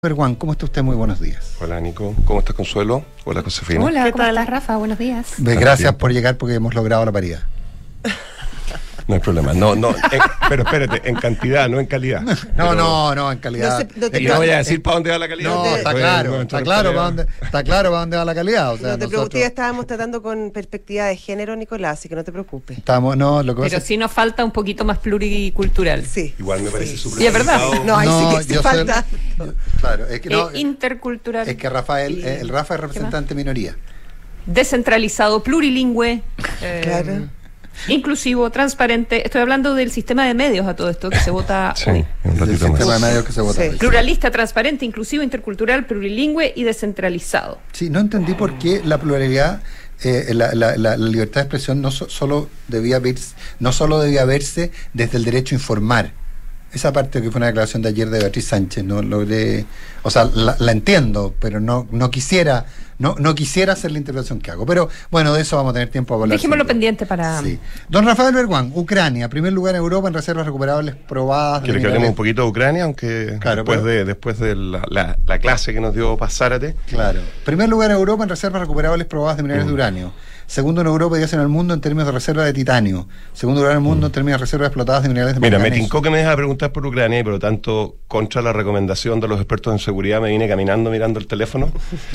Juan, ¿cómo está usted? Muy buenos días. Hola Nico, ¿cómo estás Consuelo? Hola Josefina. Hola, ¿cómo estás Rafa? Buenos días. Gracias por llegar porque hemos logrado la paridad. No hay problema, pero espérate, en cantidad, no en calidad. No, en calidad. Y no voy a decir para dónde va la calidad. No, está claro para dónde va la calidad. O sea, no te preocupes, ya estábamos tratando con perspectiva de género, Nicolás, así que no te preocupes. Pero sí nos falta un poquito más pluricultural. Sí. Igual me parece súper. Sí, es verdad. No, ahí sí que falta. Claro, es que no. Intercultural. Es que el Rafa es representante minoría. Descentralizado, plurilingüe. Claro. Inclusivo, transparente. Estoy hablando del sistema de medios a todo esto que se vota hoy. Un ratito más. Sistema de medios que se vota hoy. Pluralista, transparente, inclusivo, intercultural, plurilingüe y descentralizado. Sí, no entendí por qué la pluralidad, la libertad de expresión no solo debía verse desde el derecho a informar. Esa parte que fue una declaración de ayer de Beatriz Sánchez, no logré, o sea, la entiendo, pero no quisiera hacer la interpretación que hago. Pero bueno, de eso vamos a tener tiempo para hablar. Dejémoslo pendiente para... Sí. Don Rafael Berguán, Ucrania, primer lugar en Europa en reservas recuperables probadas. ¿Quiere que hablemos un poquito de Ucrania? Aunque claro, después de la clase que nos dio Zárate. Claro. Primer lugar en Europa en reservas recuperables probadas de minerales de uranio. Segundo en Europa y en el mundo en términos de reserva de titanio. Segundo lugar en el mundo en términos de reservas explotadas de minerales de manganeso. Mira, me tincó que me dejas preguntar por Ucrania y por lo tanto, contra la recomendación de los expertos en seguridad, me vine caminando mirando el teléfono,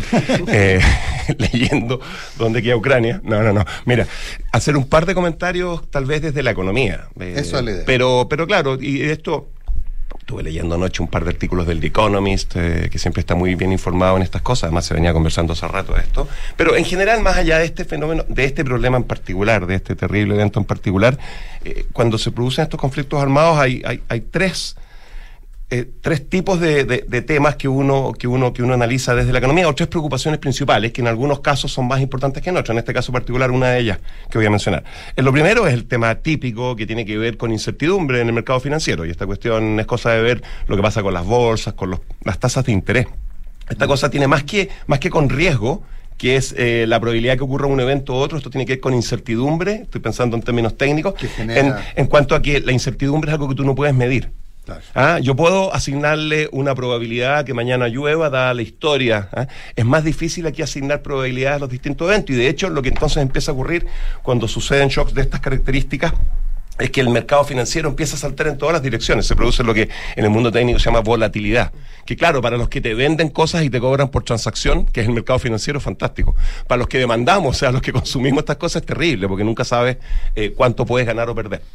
leyendo dónde queda Ucrania. No. Mira, hacer un par de comentarios tal vez desde la economía. Eso es la idea. Pero claro, y esto... Estuve leyendo anoche un par de artículos del The Economist, que siempre está muy bien informado en estas cosas, además se venía conversando hace rato de esto, pero en general, más allá de este fenómeno, de este problema en particular, de este terrible evento en particular, cuando se producen estos conflictos armados hay tres tipos de temas que uno analiza desde la economía, o tres preocupaciones principales que en algunos casos son más importantes que en otros. En este caso particular, una de ellas que voy a mencionar. Lo primero es el tema típico que tiene que ver con incertidumbre en el mercado financiero, y esta cuestión es cosa de ver lo que pasa con las bolsas, con las tasas de interés. Esta cosa tiene más que con riesgo, que es la probabilidad que ocurra un evento u otro. Esto tiene que ver con incertidumbre, estoy pensando en términos técnicos, en cuanto a que la incertidumbre es algo que tú no puedes medir. Claro. Yo puedo asignarle una probabilidad que mañana llueva, dada la historia. Es más difícil aquí asignar probabilidades a los distintos eventos, y de hecho lo que entonces empieza a ocurrir cuando suceden shocks de estas características es que el mercado financiero empieza a saltar en todas las direcciones. Se produce lo que en el mundo técnico se llama volatilidad. Que claro, para los que te venden cosas y te cobran por transacción, que es el mercado financiero, fantástico. Para los que demandamos, o sea, los que consumimos estas cosas, es terrible, porque nunca sabes cuánto puedes ganar o perder.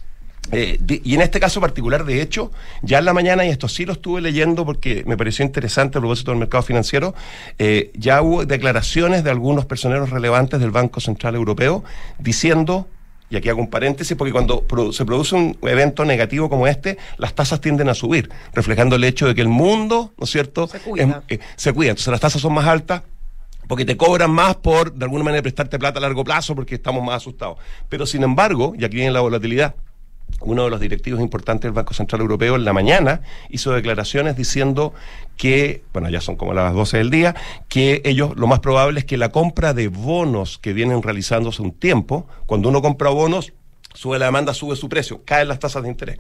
Y en este caso particular, de hecho, ya en la mañana, y esto sí lo estuve leyendo porque me pareció interesante a propósito del mercado financiero, ya hubo declaraciones de algunos personeros relevantes del Banco Central Europeo diciendo, y aquí hago un paréntesis, porque cuando se produce un evento negativo como este, las tasas tienden a subir, reflejando el hecho de que el mundo, ¿no es cierto?, se cuida. Entonces las tasas son más altas, porque te cobran más por, de alguna manera, prestarte plata a largo plazo, porque estamos más asustados. Pero sin embargo, y aquí viene la volatilidad, uno de los directivos importantes del Banco Central Europeo en la mañana hizo declaraciones diciendo que, bueno, ya son como las 12 del día, que ellos, lo más probable es que la compra de bonos que vienen realizándose un tiempo, cuando uno compra bonos, sube la demanda, sube su precio, caen las tasas de interés.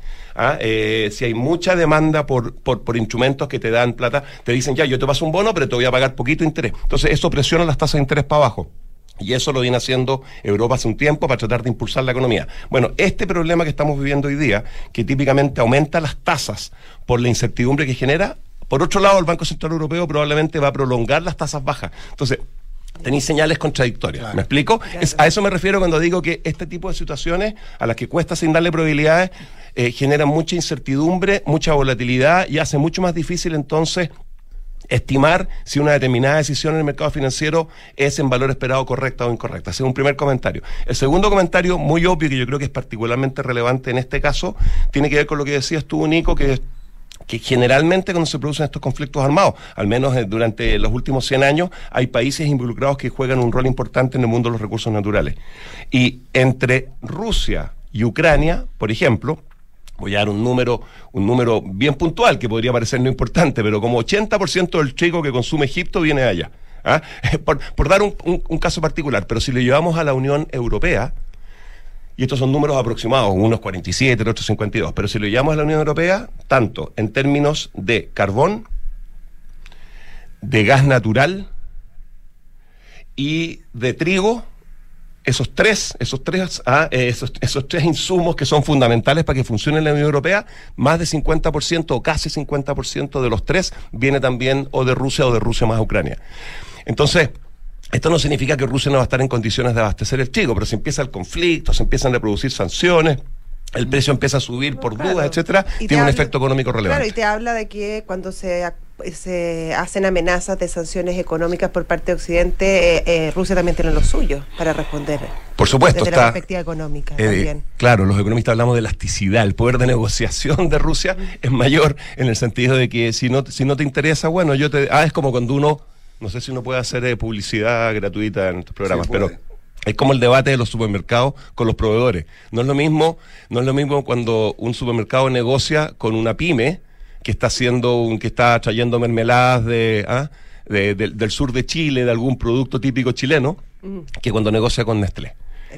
Si hay mucha demanda por instrumentos que te dan plata, te dicen, ya, yo te paso un bono, pero te voy a pagar poquito interés. Entonces eso presiona las tasas de interés para abajo. Y eso lo viene haciendo Europa hace un tiempo para tratar de impulsar la economía. Bueno, este problema que estamos viviendo hoy día, que típicamente aumenta las tasas por la incertidumbre que genera, por otro lado, el Banco Central Europeo probablemente va a prolongar las tasas bajas. Entonces, tenéis señales contradictorias. ¿Me explico? Claro. A eso me refiero cuando digo que este tipo de situaciones a las que cuesta asignarle probabilidades generan mucha incertidumbre, mucha volatilidad, y hace mucho más difícil entonces estimar si una determinada decisión en el mercado financiero es en valor esperado correcta o incorrecta. Ese es un primer comentario. El segundo comentario, muy obvio, que yo creo que es particularmente relevante en este caso, tiene que ver con lo que decías tú, Nico, que generalmente cuando se producen estos conflictos armados, al menos durante los últimos 100 años, hay países involucrados que juegan un rol importante en el mundo de los recursos naturales. Y entre Rusia y Ucrania, por ejemplo, voy a dar un número bien puntual, que podría parecer no importante, pero como 80% del trigo que consume Egipto viene de allá. Por dar un caso particular, pero si lo llevamos a la Unión Europea, y estos son números aproximados, unos 47, el otro 52, pero si lo llevamos a la Unión Europea, tanto en términos de carbón, de gas natural y de trigo. Esos tres insumos que son fundamentales para que funcione la Unión Europea, más de 50% o casi 50% de los tres viene también o de Rusia más Ucrania. Entonces, esto no significa que Rusia no va a estar en condiciones de abastecer el trigo, pero si empieza el conflicto, se empiezan a producir sanciones, el precio empieza a subir por dudas, etcétera, tiene un efecto económico relevante. Claro, y te habla de que cuando se hacen amenazas de sanciones económicas por parte de Occidente, Rusia también tiene lo suyo para responder. Por supuesto, desde la perspectiva económica también. Claro, los economistas hablamos de elasticidad. El poder de negociación de Rusia es mayor en el sentido de que si no te interesa, bueno, es como cuando uno, no sé si uno puede hacer publicidad gratuita en estos programas, sí, pero es como el debate de los supermercados con los proveedores. No es lo mismo cuando un supermercado negocia con una pyme que está trayendo mermeladas del sur de Chile, de algún producto típico chileno, que cuando negocia con Nestlé.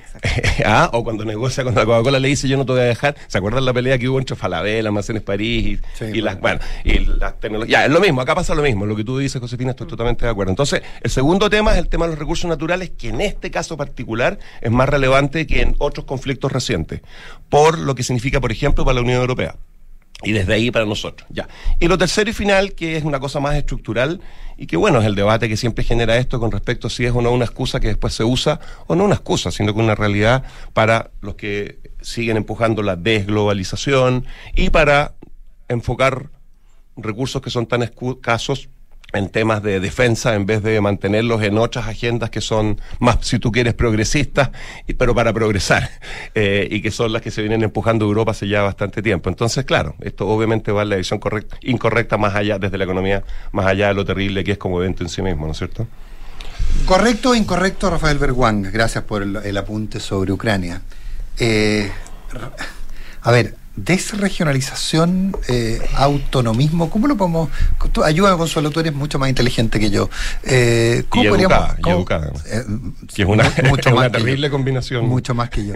O cuando negocia con la Coca-Cola le dice yo no te voy a dejar. ¿Se acuerdan la pelea que hubo entre Falabella, Almacenes París y las tecnologías? Es lo mismo, acá pasa lo mismo. Lo que tú dices, Josefina, estoy totalmente de acuerdo. Entonces, el segundo tema es el tema de los recursos naturales, que en este caso particular es más relevante que en otros conflictos recientes, por lo que significa, por ejemplo, para la Unión Europea. Y desde ahí para nosotros, ya. Y lo tercero y final, que es una cosa más estructural, y que bueno, es el debate que siempre genera esto con respecto a si es o no una excusa que después se usa, o no una excusa, sino que una realidad para los que siguen empujando la desglobalización y para enfocar recursos que son tan escasos en temas de defensa en vez de mantenerlos en otras agendas que son más, si tú quieres, progresistas, pero para progresar, y que son las que se vienen empujando Europa hace ya bastante tiempo. Entonces, claro, esto obviamente va en la visión incorrecta más allá, desde la economía, más allá de lo terrible que es como evento en sí mismo, ¿no es cierto? ¿Correcto o incorrecto, Rafael Bergwang? Gracias por el apunte sobre Ucrania. A ver, desregionalización, autonomismo, ¿cómo lo podemos? Ayúdame, Consuelo, tú eres mucho más inteligente que yo. ¿Cómo podríamos? Educada, que es una terrible combinación. Mucho más que yo.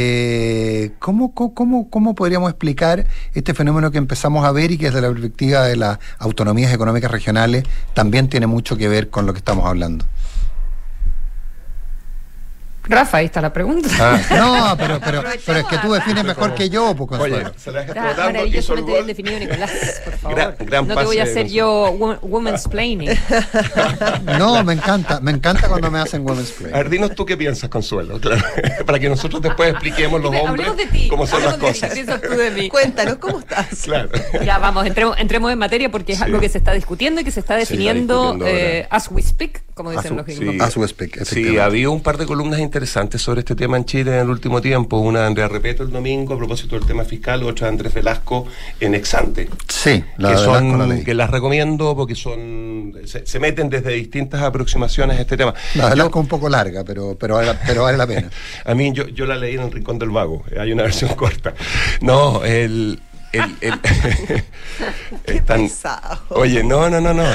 ¿Cómo podríamos explicar este fenómeno que empezamos a ver y que desde la perspectiva de las autonomías económicas regionales también tiene mucho que ver con lo que estamos hablando? Rafa, ahí está la pregunta. No, pero es que tú defines mejor que yo, pues, Consuelo. Oye, se la dejas explotando. Maravillosamente bien definido, Nicolás, por favor. Gran no te voy a hacer yo women's planning. No, me encanta cuando me hacen women's planning. A ver, dinos tú qué piensas, Consuelo, claro, para que nosotros después expliquemos los hombres cómo son las cosas. ¿Qué piensas tú de mí? Cuéntanos, ¿cómo estás? Claro. Ya, vamos, entremos en materia porque es algo que se está discutiendo y que se está definiendo as we speak, como dicen los gringos. As we speak, sí, había un par de columnas interesantes sobre este tema en Chile en el último tiempo, una de Andrea Repeto el domingo a propósito del tema fiscal, otra de Andrés Velasco en Exante. Sí, que las recomiendo porque se meten desde distintas aproximaciones a este tema. La Velasco un poco larga, pero vale la pena. A mí yo la leí en El Rincón del Vago, hay una versión corta. No, Oye, no,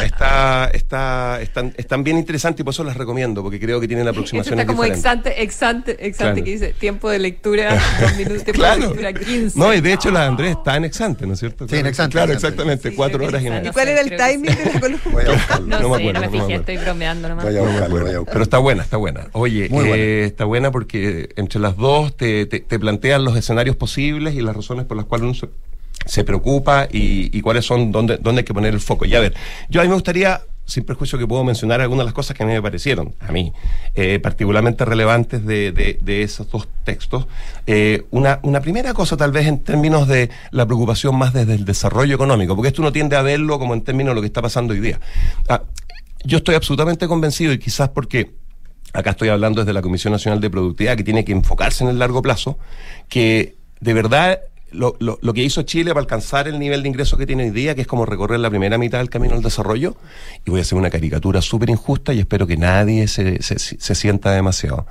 están bien interesantes y por eso las recomiendo, porque creo que tienen aproximaciones está como diferentes. Exante, claro. Que dice tiempo de lectura 2 minutos, tiempo claro. de lectura 15. No, y de hecho la Andrés está en Exante, ¿no es cierto? Sí, en Exante. Claro, exactamente, 4 horas y media. ¿Y cuál era el timing de la columna? No me fijé, estoy bromeando nomás. Pero está buena. Oye, está buena porque entre las dos te plantean los escenarios posibles y las razones por las cuales uno se preocupa y cuáles son, dónde hay que poner el foco. Y a ver, a mí me gustaría, sin perjuicio que puedo mencionar algunas de las cosas que a mí me parecieron, particularmente relevantes de esos dos textos. Una primera cosa tal vez en términos de la preocupación más desde el desarrollo económico, porque esto uno tiende a verlo como en términos de lo que está pasando hoy día. Yo estoy absolutamente convencido, y quizás porque acá estoy hablando desde la Comisión Nacional de Productividad, que tiene que enfocarse en el largo plazo, que de verdad lo que hizo Chile para alcanzar el nivel de ingresos que tiene hoy día, que es como recorrer la primera mitad del camino al desarrollo, y voy a hacer una caricatura súper injusta y espero que nadie se sienta demasiado.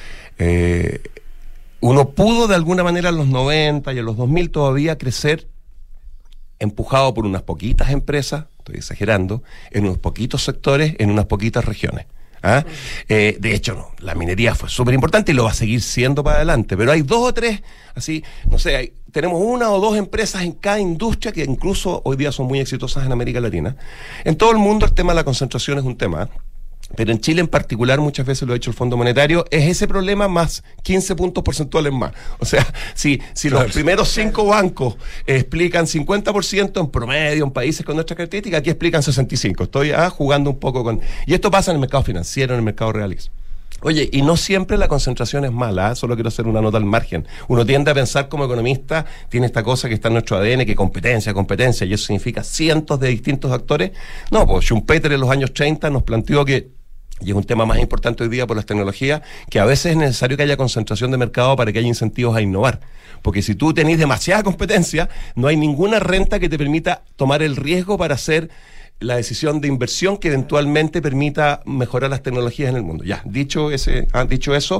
Uno pudo de alguna manera en los 90 y en los 2000 todavía crecer empujado por unas poquitas empresas, estoy exagerando, en unos poquitos sectores, en unas poquitas regiones. De hecho, no, la minería fue súper importante y lo va a seguir siendo para adelante, pero hay 2 o 3, así, no sé, tenemos 1 o 2 empresas en cada industria que incluso hoy día son muy exitosas en América Latina. En todo el mundo el tema de la concentración es un tema, pero en Chile en particular, muchas veces lo ha hecho el Fondo Monetario, es ese problema más 15 puntos porcentuales más. O sea, si claro, los primeros 5 bancos explican 50% en promedio en países con nuestra característica, aquí explican 65%. Estoy jugando un poco con... Y esto pasa en el mercado financiero, en el mercado real. Oye, y no siempre la concentración es mala, solo quiero hacer una nota al margen. Uno tiende a pensar como economista, tiene esta cosa que está en nuestro ADN, que competencia, y eso significa cientos de distintos actores. No, pues Schumpeter en los años 30 nos planteó que, y es un tema más importante hoy día por las tecnologías, que a veces es necesario que haya concentración de mercado para que haya incentivos a innovar. Porque si tú tenés demasiada competencia, no hay ninguna renta que te permita tomar el riesgo para hacer la decisión de inversión que eventualmente permita mejorar las tecnologías en el mundo. Ya, dicho eso,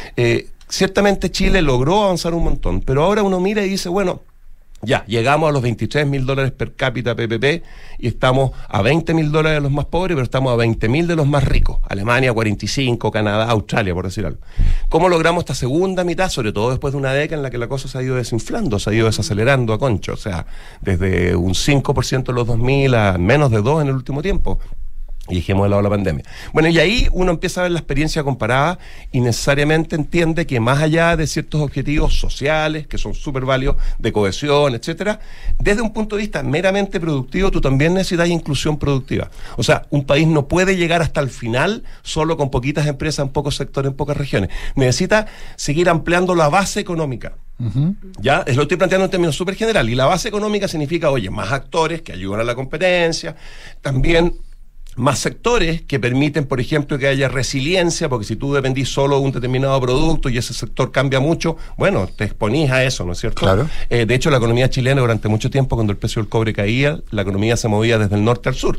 ciertamente Chile logró avanzar un montón, pero ahora uno mira y dice, bueno, ya, llegamos a los $23.000 per cápita PPP y estamos a $20.000 de los más pobres, pero estamos a 20.000 de los más ricos. Alemania 45, Canadá, Australia, por decir algo. ¿Cómo logramos esta segunda mitad? Sobre todo después de una década en la que la cosa se ha ido desinflando, se ha ido desacelerando a concho. O sea, desde un 5% en los 2000 a menos de 2% en el último tiempo. Y dejemos de lado la pandemia. Bueno, y ahí uno empieza a ver la experiencia comparada y necesariamente entiende que más allá de ciertos objetivos sociales, que son súper válidos, de cohesión, etcétera, desde un punto de vista meramente productivo, tú también necesitas inclusión productiva. O sea, un país no puede llegar hasta el final solo con poquitas empresas en pocos sectores, en pocas regiones. Necesita seguir ampliando la base económica. Ya, lo estoy planteando en términos súper general. Y la base económica significa, oye, más actores que ayudan a la competencia, también más sectores que permiten, por ejemplo, que haya resiliencia, porque si tú dependís solo de un determinado producto y ese sector cambia mucho, bueno, te exponís a eso, ¿no es cierto? Claro. De hecho, la economía chilena durante mucho tiempo, cuando el precio del cobre caía, la economía se movía desde el norte al sur.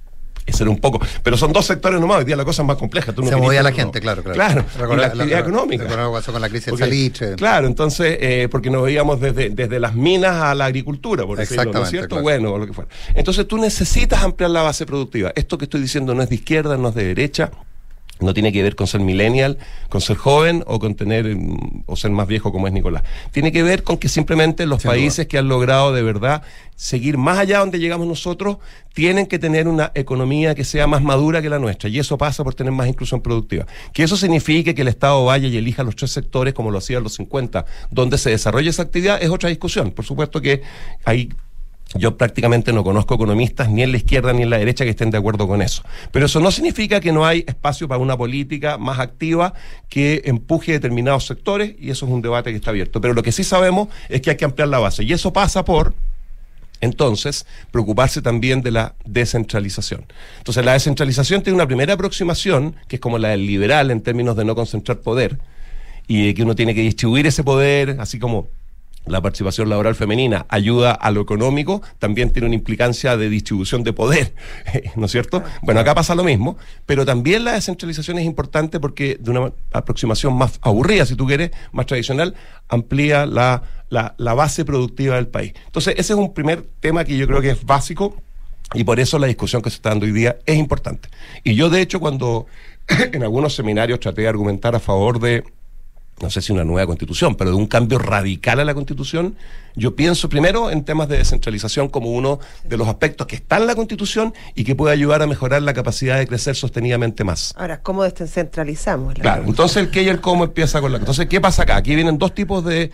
Ese era un poco, pero son 2 sectores nomás, hoy día la cosa es más compleja. Se movía la gente, claro. Claro, y la actividad económica. Lo pasó con la crisis del salitre. Claro, entonces, porque nos veíamos desde las minas a la agricultura, por decirlo, ¿no es cierto? Claro. Bueno, o lo que fuera. Entonces tú necesitas ampliar la base productiva. Esto que estoy diciendo no es de izquierda, no es de derecha. No tiene que ver con ser millennial, con ser joven o con tener o ser más viejo como es Nicolás. Tiene que ver con que simplemente los países que han logrado de verdad seguir más allá donde llegamos nosotros tienen que tener una economía que sea más madura que la nuestra, y eso pasa por tener más inclusión productiva. Que eso signifique que el Estado vaya y elija los 3 sectores como lo hacía en los 50, donde se desarrolla esa actividad, es otra discusión. Por supuesto que hay... Yo prácticamente no conozco economistas ni en la izquierda ni en la derecha que estén de acuerdo con eso. Pero eso no significa que no hay espacio para una política más activa que empuje determinados sectores, y eso es un debate que está abierto. Pero lo que sí sabemos es que hay que ampliar la base, y eso pasa por, entonces, preocuparse también de la descentralización. Entonces, la descentralización tiene una primera aproximación, que es como la del liberal en términos de no concentrar poder, y de que uno tiene que distribuir ese poder, así como la participación laboral femenina ayuda a lo económico, también tiene una implicancia de distribución de poder, ¿no es cierto? Bueno, acá pasa lo mismo, pero también la descentralización es importante porque de una aproximación más aburrida, si tú quieres, más tradicional, amplía la base productiva del país. Entonces, ese es un primer tema que yo creo que es básico, y por eso la discusión que se está dando hoy día es importante. Y yo, de hecho, cuando en algunos seminarios traté de argumentar a favor de, no sé si una nueva constitución, pero de un cambio radical a la constitución, yo pienso primero en temas de descentralización como uno de los aspectos que está en la constitución y que puede ayudar a mejorar la capacidad de crecer sostenidamente más. Ahora, ¿cómo descentralizamos? Claro, entonces el qué y el cómo empieza con la... Entonces, ¿qué pasa acá? Aquí vienen 2 tipos de,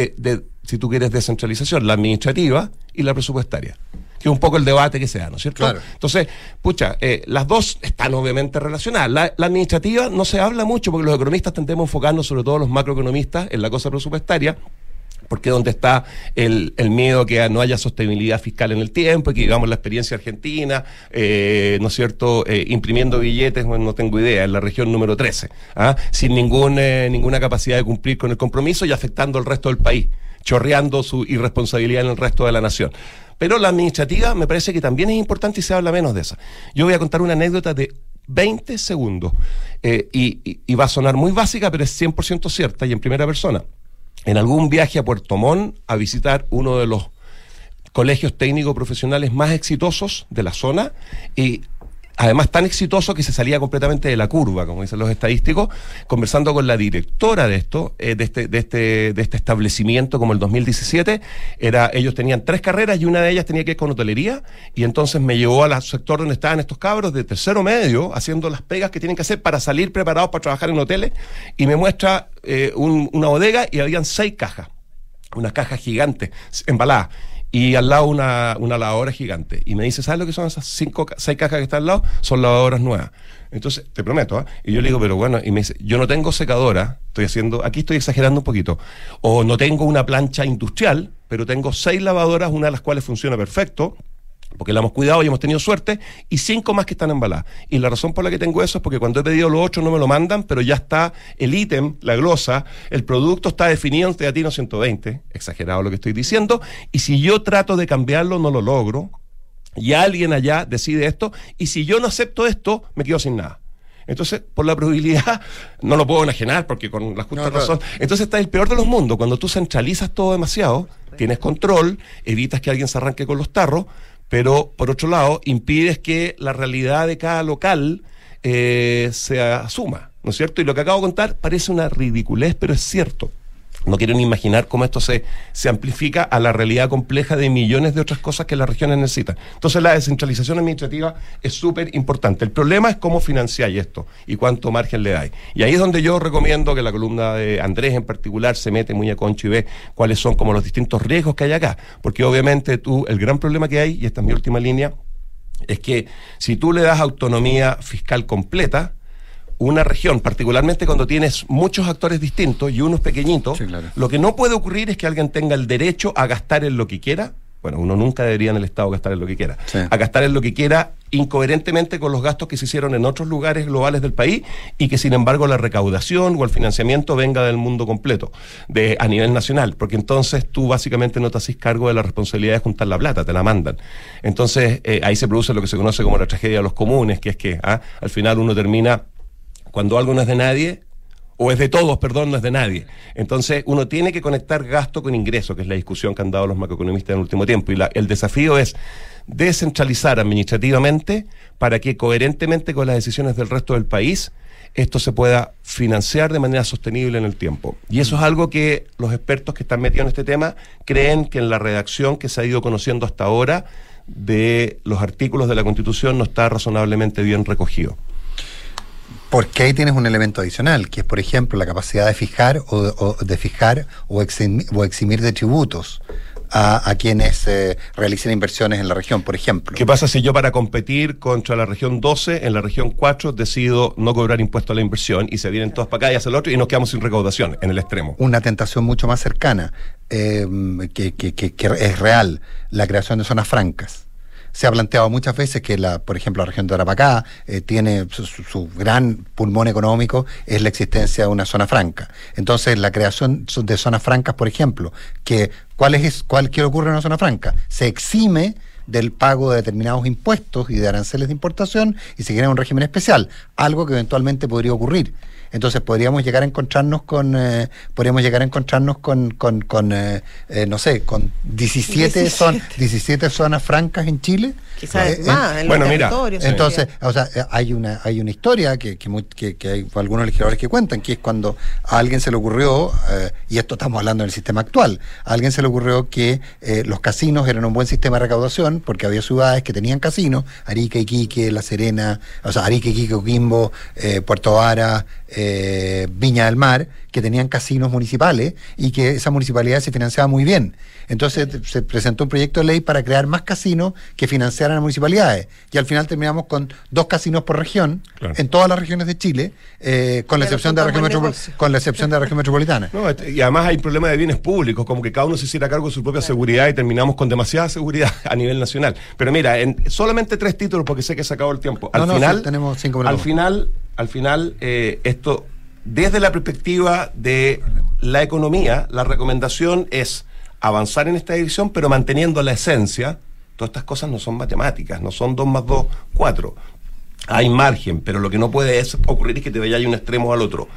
si tú quieres, descentralización, la administrativa y la presupuestaria, que es un poco el debate que se da, ¿no es cierto? Claro. Entonces, las 2 están obviamente relacionadas. La administrativa no se habla mucho porque los economistas tendemos a enfocarnos, sobre todo los macroeconomistas, en la cosa presupuestaria, porque es donde está el miedo que no haya sostenibilidad fiscal en el tiempo, y que digamos la experiencia argentina, ¿no es cierto?, imprimiendo billetes, bueno, no tengo idea, en la región número 13, sin ninguna capacidad de cumplir con el compromiso y afectando al resto del país, chorreando su irresponsabilidad en el resto de la nación. Pero la administrativa me parece que también es importante y se habla menos de esa. Yo voy a contar una anécdota de 20 segundos y va a sonar muy básica, pero es 100% cierta y en primera persona. En algún viaje a Puerto Montt a visitar uno de los colegios técnicos profesionales más exitosos de la zona, y además tan exitoso que se salía completamente de la curva, como dicen los estadísticos. Conversando con la directora de esto, de este establecimiento, como el 2017, ellos tenían 3 carreras y una de ellas tenía que ver con hotelería, y entonces me llevó al sector donde estaban estos cabros de tercero medio, haciendo las pegas que tienen que hacer para salir preparados para trabajar en hoteles, y me muestra una bodega y habían 6 cajas, unas cajas gigantes, embaladas, y al lado una lavadora gigante. Y me dice, ¿sabes lo que son esas 6 cajas que están al lado? Son lavadoras nuevas. Entonces, te prometo, y yo le digo, pero bueno, y me dice, yo no tengo secadora, aquí estoy exagerando un poquito, o no tengo una plancha industrial, pero tengo 6 lavadoras, una de las cuales funciona perfecto, porque la hemos cuidado y hemos tenido suerte, y 5 más que están embaladas. Y la razón por la que tengo eso es porque cuando he pedido los 8 no me lo mandan, pero ya está el ítem, la glosa, el producto está definido en Teatino 120, exagerado lo que estoy diciendo, y si yo trato de cambiarlo no lo logro, y alguien allá decide esto, y si yo no acepto esto, me quedo sin nada. Entonces, por la probabilidad, no lo puedo enajenar porque con la justa razón. Entonces está el peor de los mundos, cuando tú centralizas todo demasiado, tienes control, evitas que alguien se arranque con los tarros, pero por otro lado impides que la realidad de cada local se asuma, ¿no es cierto? Y lo que acabo de contar parece una ridiculez, pero es cierto. No quiero ni imaginar cómo esto se amplifica a la realidad compleja de millones de otras cosas que las regiones necesitan. Entonces la descentralización administrativa es súper importante. El problema es cómo financiáis esto y cuánto margen le dais. Y ahí es donde yo recomiendo que la columna de Andrés en particular se mete muy a concho y ve cuáles son como los distintos riesgos que hay acá. Porque obviamente el gran problema que hay, y esta es mi última línea, es que si tú le das autonomía fiscal completa, una región, particularmente cuando tienes muchos actores distintos y unos pequeñitos, sí, claro, lo que no puede ocurrir es que alguien tenga el derecho a gastar en lo que quiera. Bueno, uno nunca debería en el Estado gastar en lo que quiera. Sí. A gastar en lo que quiera incoherentemente con los gastos que se hicieron en otros lugares globales del país, y que sin embargo la recaudación o el financiamiento venga del mundo completo, a nivel nacional, porque entonces tú básicamente no te haces cargo de la responsabilidad de juntar la plata, te la mandan. Entonces ahí se produce lo que se conoce como la tragedia de los comunes, que es que al final uno termina, cuando algo no es de nadie, o es de todos, perdón, no es de nadie. Entonces uno tiene que conectar gasto con ingreso, que es la discusión que han dado los macroeconomistas en el último tiempo, y el desafío es descentralizar administrativamente para que coherentemente con las decisiones del resto del país esto se pueda financiar de manera sostenible en el tiempo. Y eso es algo que los expertos que están metidos en este tema creen que en la redacción que se ha ido conociendo hasta ahora de los artículos de la Constitución no está razonablemente bien recogido. Porque ahí tienes un elemento adicional, que es, por ejemplo, la capacidad de fijar o eximir de tributos a quienes realicen inversiones en la región, por ejemplo. ¿Qué pasa si yo, para competir contra la región 12, en la región 4 decido no cobrar impuesto a la inversión y se vienen todos para acá y hacen lo otro y nos quedamos sin recaudación en el extremo? Una tentación mucho más cercana, que es real, la creación de zonas francas. Se ha planteado muchas veces que, por ejemplo, la región de Tarapacá tiene su gran pulmón económico, es la existencia de una zona franca. Entonces, la creación de zonas francas, por ejemplo, ¿qué ocurre en una zona franca? Se exime del pago de determinados impuestos y de aranceles de importación y se crea un régimen especial, algo que eventualmente podría ocurrir. Entonces podríamos llegar a encontrarnos con no sé, con 17 zonas francas en Chile. Quizás más, en bueno, los mira, territorios. Entonces, o sea, hay una historia que hay algunos legisladores que cuentan, que es cuando a alguien se le ocurrió, y esto estamos hablando del sistema actual, a alguien se le ocurrió que los casinos eran un buen sistema de recaudación, porque había ciudades que tenían casinos, Arica, Iquique, La Serena, o sea, Arica, Iquique, Coquimbo, Puerto Vara, Viña del Mar, que tenían casinos municipales y que esa municipalidad se financiaba muy bien. Entonces se presentó un proyecto de ley para crear más casinos que financiaran las municipalidades, y al final terminamos con 2 casinos por región, claro, en todas las regiones de Chile, con la excepción de la región metropolitana. No, y además hay problemas de bienes públicos, como que cada uno se hiciera cargo de su propia seguridad y terminamos con demasiada seguridad a nivel nacional. Pero mira, solamente 3 títulos, porque sé que se acabó el tiempo. Al final, tenemos 5 minutos. Al final, esto, desde la perspectiva de la economía, la recomendación es avanzar en esta dirección, pero manteniendo la esencia. Todas estas cosas no son matemáticas, no son 2 más 2, 4. Hay margen, pero lo que no puede ocurrir es que te vayas de un extremo al otro.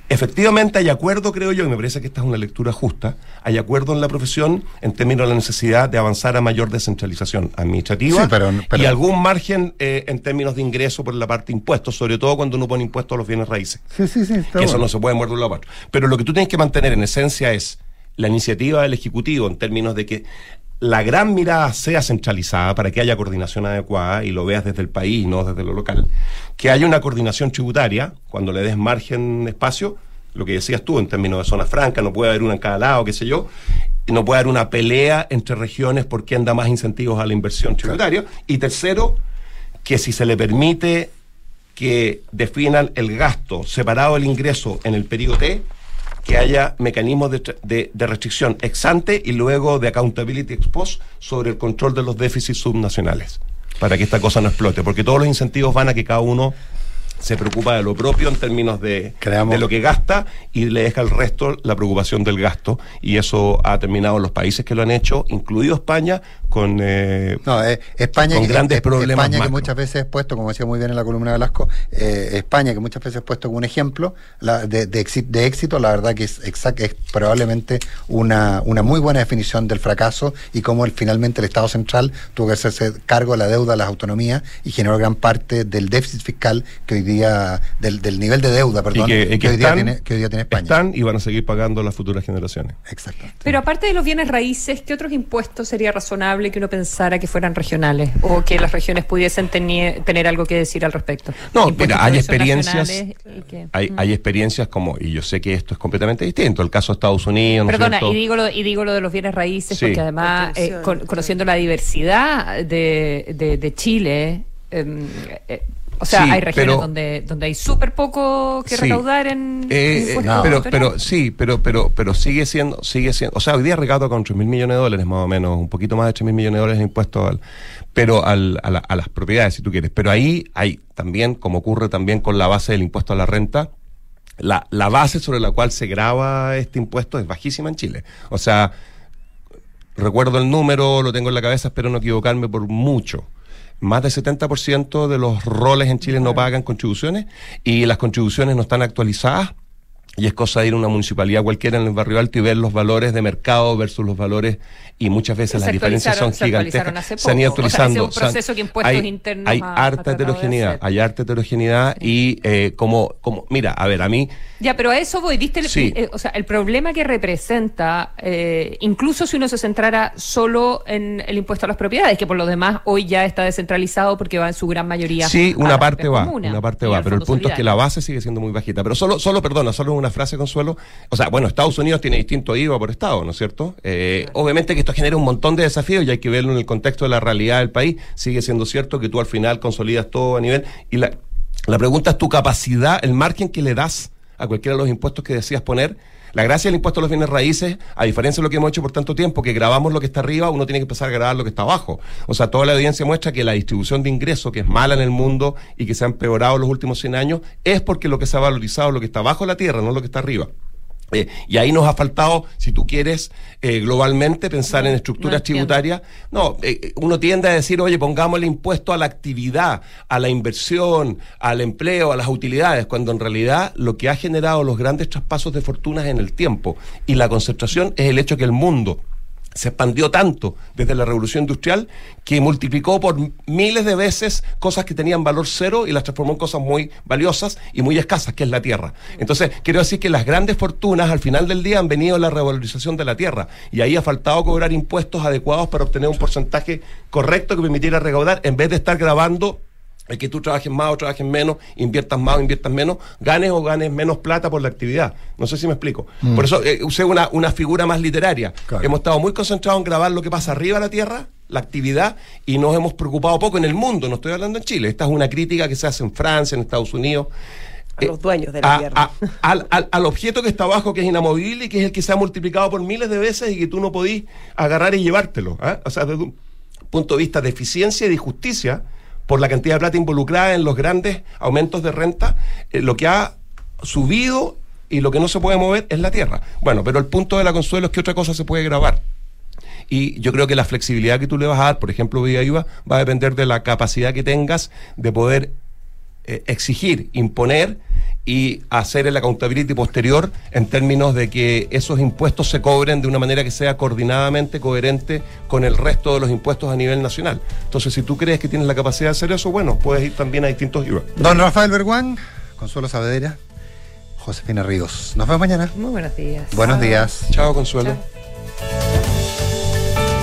Efectivamente hay acuerdo, creo yo, y me parece que esta es una lectura justa, hay acuerdo en la profesión en términos de la necesidad de avanzar a mayor descentralización administrativa, sí, pero y algún margen en términos de ingreso por la parte de impuestos, sobre todo cuando uno pone impuestos a los bienes raíces. Sí, que eso no se puede mover de un lado para otro. Pero lo que tú tienes que mantener en esencia es la iniciativa del Ejecutivo en términos de que la gran mirada sea centralizada para que haya coordinación adecuada y lo veas desde el país, no desde lo local, que haya una coordinación tributaria, cuando le des margen, espacio, lo que decías tú en términos de zona franca, no puede haber una en cada lado, qué sé yo, y no puede haber una pelea entre regiones por quién da más incentivos a la inversión tributaria. Claro. Y tercero, que si se le permite que definan el gasto separado del ingreso en el periodo T, que haya mecanismos de restricción ex ante y luego de accountability ex post sobre el control de los déficits subnacionales, para que esta cosa no explote, porque todos los incentivos van a que cada uno se preocupa de lo propio en términos de lo que gasta y le deja al resto la preocupación del gasto, y eso ha terminado en los países que lo han hecho, incluido España, con España, con grandes problemas España macro. que muchas veces es puesto, como decía muy bien en la columna de Velasco, España que muchas veces es puesto como un ejemplo de éxito, la verdad que es probablemente una muy buena definición del fracaso y cómo finalmente el Estado central tuvo que hacerse cargo de la deuda de las autonomías y generó gran parte del déficit fiscal que hoy día, del nivel de deuda, perdón, que hoy día tiene España. Están y van a seguir pagando las futuras generaciones. Exactamente. Pero aparte de los bienes raíces, ¿qué otros impuestos sería razonable que uno pensara que fueran regionales o que las regiones pudiesen tener algo que decir al respecto? No, Impuestos mira, hay que son experiencias, que, hay experiencias como, y yo sé que esto es completamente distinto, el caso de Estados Unidos, ¿no es Perdona, cierto? y digo lo de los bienes raíces, Sí. porque además, conociendo la diversidad de Chile, o sea, Sí, hay regiones pero, donde hay súper poco que sí, recaudar en impuestos pero sigue siendo, o sea, hoy día recauda con $3.000 millones, más o menos, un poquito más de $3.000 millones en impuestos a las propiedades, si tú quieres. Pero ahí hay también, como ocurre también con la base del impuesto a la renta, la base sobre la cual se grava este impuesto es bajísima en Chile. O sea, recuerdo el número, lo tengo en la cabeza, espero no equivocarme por mucho. Más del 70% de los roles en Chile no pagan contribuciones y las contribuciones no están actualizadas, y es cosa de ir a una municipalidad cualquiera en el barrio alto y ver los valores de mercado versus los valores, y muchas veces las diferencias son gigantescas. Se han ido actualizando. O sea, es un proceso que impuestos internos hay harta heterogeneidad y mira, a ver, a mí... Ya, pero a eso voy, ¿viste? Sí. O sea, el problema que representa, incluso si uno se centrara solo en el impuesto a las propiedades, que por lo demás hoy ya está descentralizado porque va en su gran mayoría. Sí, una parte va, pero el punto es que la base sigue siendo muy bajita. Pero solo una frase, Consuelo. O sea, bueno, Estados Unidos tiene distinto IVA por estado, ¿no es cierto? Obviamente que esto genera un montón de desafíos y hay que verlo en el contexto de la realidad del país. Sigue siendo cierto que tú al final consolidas todo a nivel, y la pregunta es tu capacidad, el margen que le das a cualquiera de los impuestos que decías poner. La gracia del impuesto a los bienes raíces, a diferencia de lo que hemos hecho por tanto tiempo, que grabamos lo que está arriba, uno tiene que empezar a grabar lo que está abajo. O sea, toda la evidencia muestra que la distribución de ingresos, que es mala en el mundo y que se ha empeorado en los últimos 100 años, es porque lo que se ha valorizado es lo que está abajo de la tierra, no lo que está arriba. Y ahí nos ha faltado, si tú quieres, globalmente pensar en estructuras tributarias. Uno tiende a decir, oye, pongámosle impuesto a la actividad, a la inversión, al empleo, a las utilidades, cuando en realidad lo que ha generado los grandes traspasos de fortunas en el tiempo y la concentración es el hecho que el mundo se expandió tanto desde la revolución industrial que multiplicó por miles de veces cosas que tenían valor cero y las transformó en cosas muy valiosas y muy escasas, que es la tierra. Entonces, quiero decir que las grandes fortunas al final del día han venido de la revalorización de la tierra, y ahí ha faltado cobrar impuestos adecuados para obtener un porcentaje correcto que permitiera recaudar, en vez de estar grabando el que tú trabajes más o trabajes menos, inviertas más o inviertas menos, ganes o ganes menos plata por la actividad. No sé si me explico. Por eso usé una figura más literaria. Claro. Hemos estado muy concentrados en grabar lo que pasa arriba de la tierra, la actividad, y nos hemos preocupado poco en el mundo. No estoy hablando en Chile. Esta es una crítica que se hace en Francia, en Estados Unidos. A los dueños de la tierra. Al objeto que está abajo, que es inamovible y que es el que se ha multiplicado por miles de veces y que tú no podís agarrar y llevártelo. O sea, desde un punto de vista de eficiencia y de justicia, por la cantidad de plata involucrada en los grandes aumentos de renta, lo que ha subido y lo que no se puede mover es la tierra. Bueno, pero el punto de la Consuelo es que otra cosa se puede grabar. Y yo creo que la flexibilidad que tú le vas a dar, por ejemplo, vía IVA, va a depender de la capacidad que tengas de poder exigir, imponer y hacer el accountability posterior en términos de que esos impuestos se cobren de una manera que sea coordinadamente coherente con el resto de los impuestos a nivel nacional. Entonces, si tú crees que tienes la capacidad de hacer eso, bueno, puedes ir también a distintos IVA. Don Rafael Berguán, Consuelo Saavedra, Josefina Ríos. Nos vemos mañana. Muy buenos días. Buenos días. Chao, Consuelo. Chao.